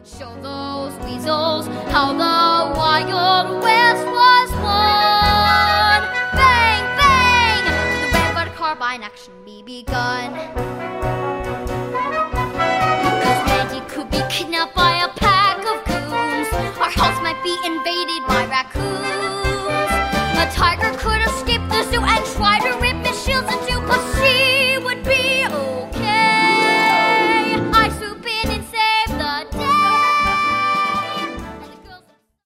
Show those weasels how the Wild West was won. Bang, bang, to the Vanguard carbine action be begun. 'Cause Randy could be kidnapped by a pack of goons. Our house might be invaded by raccoons.